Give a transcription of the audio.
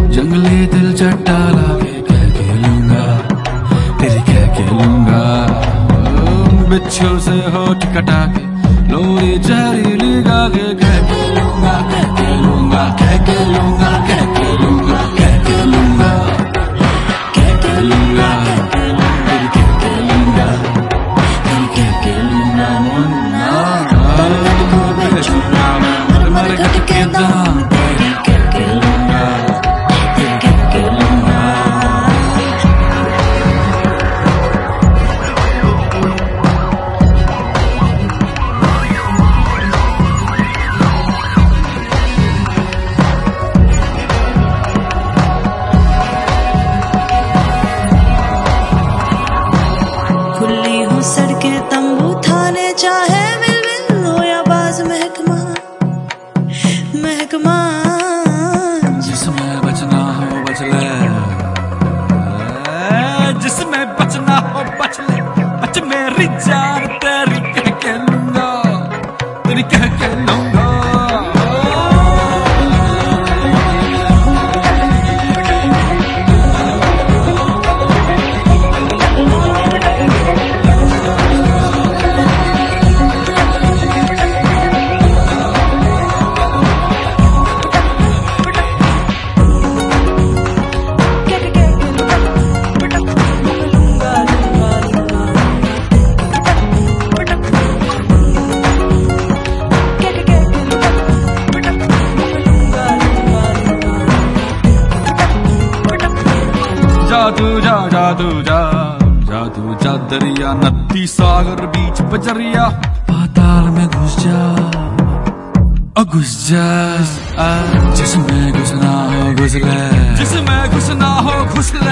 जंगली दिल चट्टा लाके कह के लूंगा, तेरी कह के लूंगा। बिच्छू से होठ कटा के लोरी जहरीली गा के कह के लूंगा, कह के लूंगा, कह के लूंगा, कह के लूंगा, कह के लूंगा, कह के लूंगा, तेरी कह के लूंगा, तेरी कह के लूंगा। मुन्ना मर घट के दाम तेरी कह के लूंगा, तेरी कह के लूंगा। खुली हो सड़के तंबू थाने चाहे मिल हो या बाज महकमा महकमा। जिसमें बचना हो बच ले, जिसमें बचना हो बच ले, बच मेरी जान तेरी कह के लूंगा, तेरी कह के लूंगा। जादू जा जादू जा जादू जा दरिया नदी सागर बीच बजरिया पाताल में घुस जा घुस जा। जिसमें घुसना हो घुस ले, जिसमें घुसना हो घुस ले।